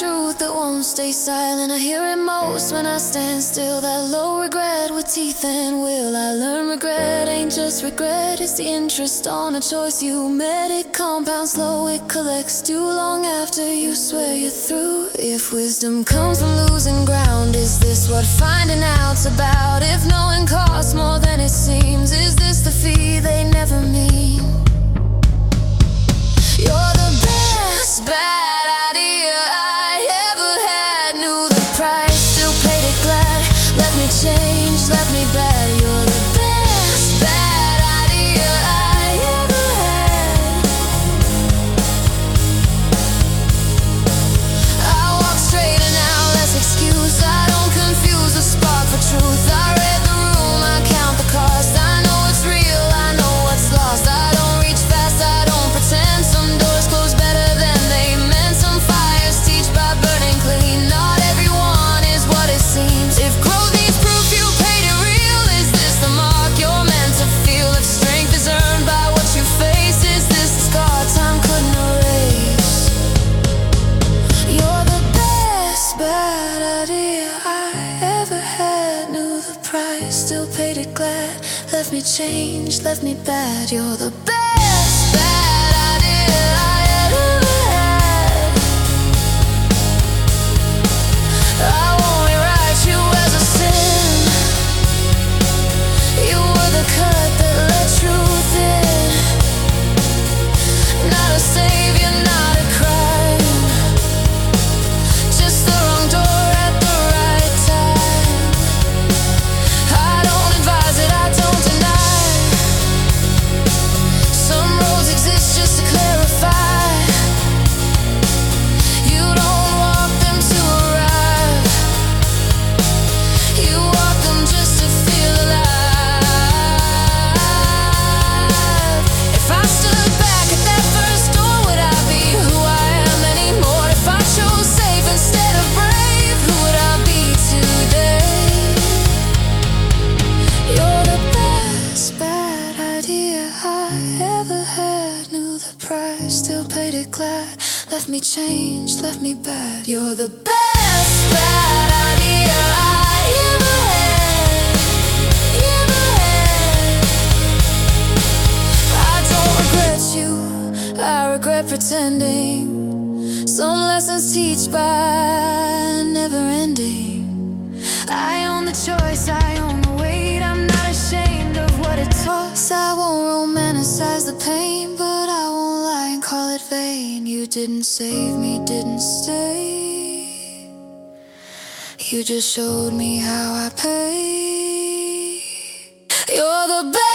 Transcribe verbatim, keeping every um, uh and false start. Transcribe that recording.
truth that won't stay silent. I hear it most when I stand still. That low regret with teeth and will. I learn regret ain't just regret, it's the interest on a choice you made. It compounds slow, it collects too long after you swear you're through. If wisdom comes from losing ground, is this what finding out's about? If knowing costs more than it seems, is this the fee they never mean? You're the best bad idea I ever had. Knew the price, still paid it glad. Let me change, left me bad. You're the best bad idea I ever had. I walk straighter now, less excuse. I don't confuse a spark for truth. I read the room, I count the cost. I know it's real, I know what's lost. I don't reach fast, I don't pretend. Some doors close better than they meant. Some fires teach by burning clean. Not everyone is what it seems. If growth needs proof, you paid it real. Is this the mark you're meant to feel? If strength is earned by what you face, is this the scar time couldn't erase? You're the best bad idea I ever had. Knew the price, still paid it glad. Left me changed, left me bad. You're the best bad idea I ever had. I won't rewrite you as a sin. You were the cut that let truth in. Not a savior, not a crime, just the wrong door at the right time. I don't advise it, I don't deny. Some roads exist just to clarify. You don't walk them to arrive. You walk them just to feel alive. If I stood back at that first door, would I be who I am anymore? If I chose safe instead of brave, who would I be today? You're the best bad idea I ever had. Knew the price, still paid it glad. Left me changed, left me bad. You're the best bad idea I ever had, ever had. I don't regret you, I regret pretending. Some lessons teach by never ending. I own the choice, I own the weight. I'm not ashamed of what it costs. I won't romanticize the pain, but I won't lie and call it vain. You didn't save me, didn't stay. You just showed me how I pay. You're the best.